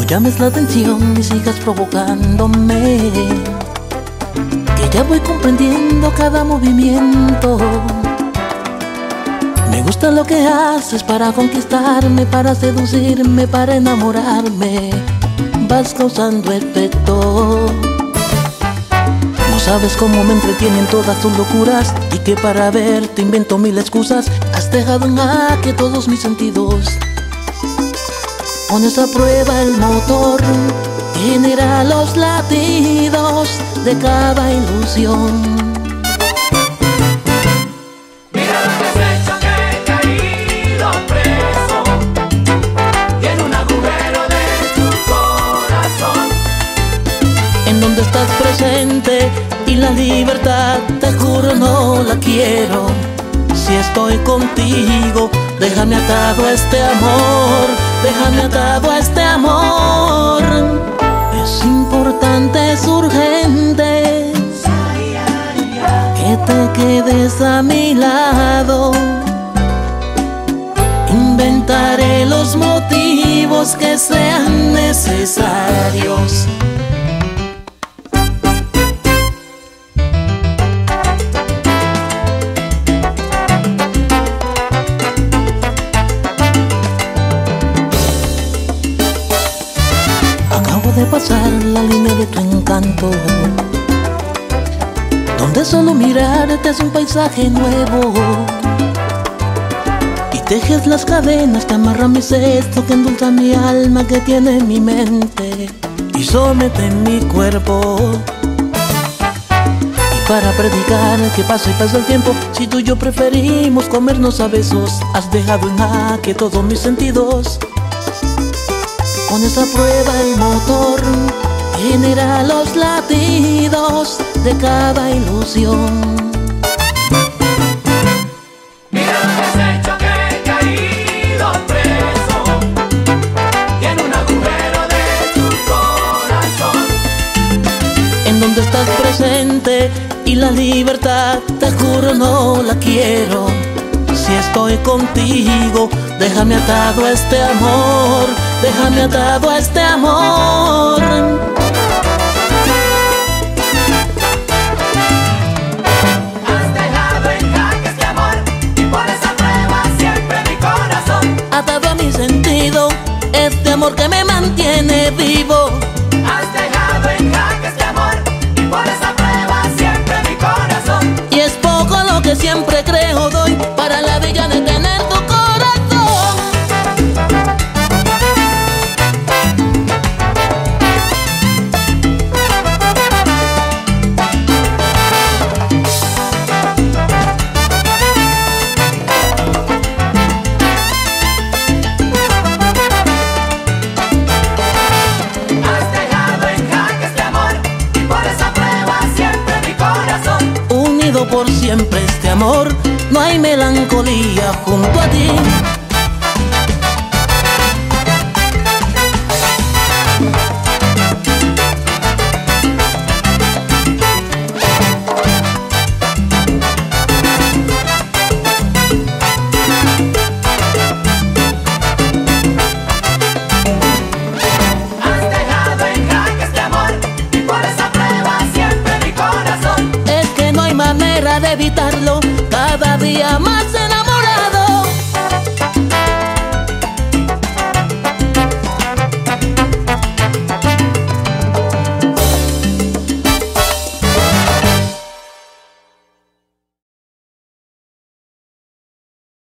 llames la atención y sigas provocándome, que ya voy comprendiendo cada movimiento. Me gusta lo que haces para conquistarme, para seducirme, para enamorarme. Vas causando efecto. No sabes cómo me entretienen todas tus locuras, y que para verte invento mil excusas. Has dejado en jaque todos mis sentidos. Pones a prueba el motor, genera los latidos de cada ilusión. Mira lo que has hecho, que he caído preso y en un agujero de tu corazón, En donde estás presente y la libertad, te juro no la quiero. Si estoy contigo, déjame atado a este amor, déjame atado a este amor. Es importante, es urgente que te quedes a mi lado. Inventaré los motivos que sean necesarios. Acabo de pasar la línea de tu encanto, donde solo mirarte es un paisaje nuevo, y tejes las cadenas que amarran mi sexo, que endulzan mi alma, que tiene mi mente y someten mi cuerpo. Y para predicar que pasa y pasa el tiempo, si tú y yo preferimos comernos a besos, has dejado en jaque todos mis sentidos. Pones a prueba el motor, genera los latidos de cada ilusión. mira lo que has hecho, que he caído preso y en un agujero de tu corazón, En donde estás presente y la libertad, te juro no la quiero. Si estoy contigo, déjame atado a este amor, déjame atado a este amor. has dejado en jaque este amor y pones a prueba siempre mi corazón. Atado a mi sentido, este amor que me mantiene vivo. Has dejado en jaque este amor y pones a prueba siempre mi corazón. Y es poco lo que siempre creo doy para la bella de tener tu corazón. Has dejado en jaque este amor y pones a prueba siempre mi corazón. Unido por siempre este amor, no hay melancolía junto a ti. Has dejado en jaque este amor y pones a prueba siempre mi corazón. Es que no hay manera de evitarlo, cada día más